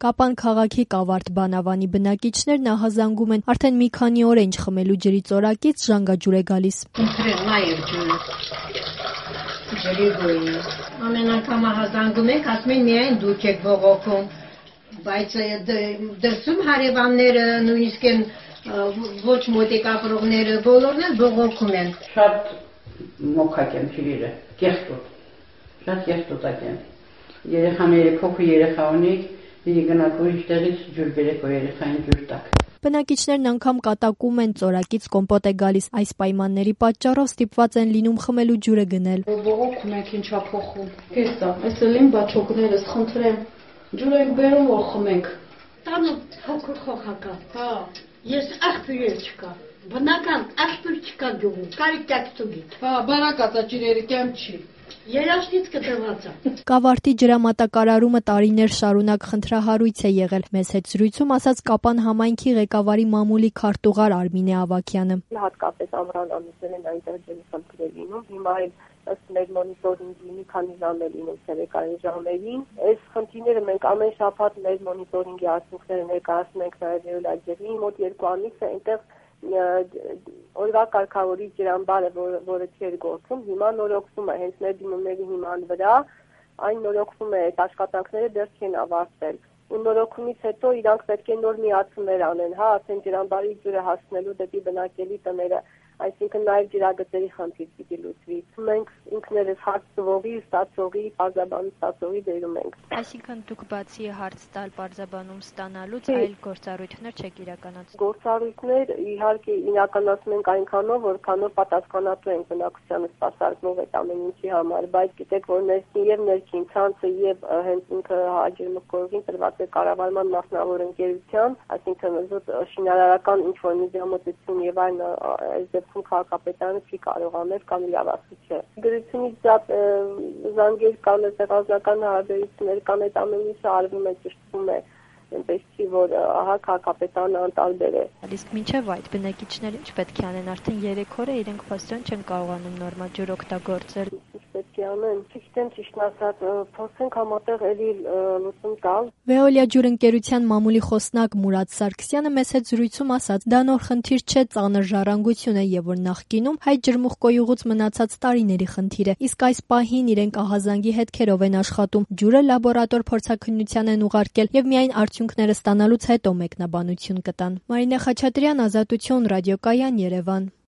Կապան քաղաքի Կավարտ բանավանի բնակիչներ նախազանգում են արդեն մի քանի օր ինչ խմելու ջրի ծորակից ժանգաջուր է գալիս։ Ջրի գույնը։ Ամեն անգամ հազանգում ենք, ասում են միայն դուք եք բողոքում, բայց դրսում հարևանները, նույնիսկ են ոչ մոտիկ ապրողները, բոլորն էլ բողոքում են։ Շատ մոքակ են ջրերը, կեղտոտ, շատ կեղտոտակ են։ Երեխաները փոքր երեխա ունի, գնաք ուրիշ տեղից ջուր բերեք, որ երեխային ջուր տաք։ Բնակիչներն անգամ կատակում են ծորակից կոմպոտ է գալիս, այս պայմանների պատճառով ստիպված են լինում խմելու ջուրը գնել։ Բողոքում եք ինչա փոխում։ Էստա, էստել են բաչոկներս, խնդրեմ, ջուր եք բերում, որ խմենք։ Տանը փոքր խոխակա։ Հա, ես աղբյուր չկա։ Բնական աղբյուր չկա գյուղում, կարի տակտուգիտ։ Հա, բարակացա ջրերը կեմ չի։ Երաշտից կտրված է։ Կավարտի ջրամատակարարումը տարիներ շարունակ խնդրահարույց է եղել։ Մեզ հետ զրույցում ասաց Կապան համայնքի ղեկավարի մամուլի քարտուղար Արմինե Ավագյանը։ Հատկապես ամռան ամիսներին այնտեղ ջրի խնդիր է լինում, հիմա էլ ըստ մեր մոնիտորինգի մի քանի ժամ է լինում ցերեկային ժամերին։ Այս խնդիրները մենք ամեն շաբաթ մեր մոնիտորինգի արդյունքները ներկայացնում ենք նաև ջրի մոտ 2 ամիս է այնտեղ օրվա կարգավորի ջրամբարը, որը չէր գործում, հիմա նորոգվում է, հենց մեր դիմումների հիման վրա, այն նորոգվում է, այդ աշխատանքները դեռ չեն ավարտվել։ Ու նորոգումից հետո իրանք պետք է նոր միացումներ անեն, հա, արդեն ջրամբարի ջուրը հասնելու դեպի բնակելի տները, այսինքն նաև ջրագծերի խնդիր պիտի լուծվի։ Մենք ինքներս հարց տվողի, ստացողի, պարզաբանում ստացողի դերում ենք։ Այսինքն դուք բացի հարց տալ պարզաբանում ստանալուց այլ գործառույթներ չեք իրականացնում։ Գործառույթներ իհարկե իրականացնում ենք այնքանով, որքանով պատասխանատու ենք բնակչությանը սպասարկող այդ ամեն ինչի համար, բայց գիտեք, որ ներքին եւ ներքին ցանցը եւ հենց ինքը աջերմուկորին տրված է կառավարման մասնավոր ընկերության, այսինքն շինարարական ինչ-որ միջամտություն եւ այլն քաղաքապետարանը չի կարող անել կամ իրավասու չէ։ Գրությունից զանգեր կան, տեղազնական հարաբերություններ կան, այդ ամեն ինչը արվում է, ճշտվում է, այնպես չի, որ ահա քաղաքապետարանը անտարբեր է։ Իսկ մինչև այդ բնակիչները ինչ պետք է անեն, արդեն 3 օր է իրենք փաստորեն չեն կարողանում նորմալ ջուր օգտագործել։ Պետք է անեն, ճիշտ ասած, փորձենք համատեղ էլի լուծում տալ։ Վեոլիա ջուրընկերության մամուլի խոսնակ Մուրադ Սարգսյանը մեզ հետ զրույցում ասաց, դա նոր խնդիր չէ, ծանր ժառանգություն է եւ որ նախկինում հայ ջրմուղկոյուղուց մնացած տարիների խնդիր է։ Իսկ այս պահին իրենք ահազանգի հետքերով են աշխատում։ Ջուրը լաբորատոր փորձաքննության են ուղարկել եւ միայն արդյունքները ստանալուց հետո մեկնաբանություն կտան։ Մարինե Խաչատրյան, Ազատություն, Ռադիոկայան, Երևան։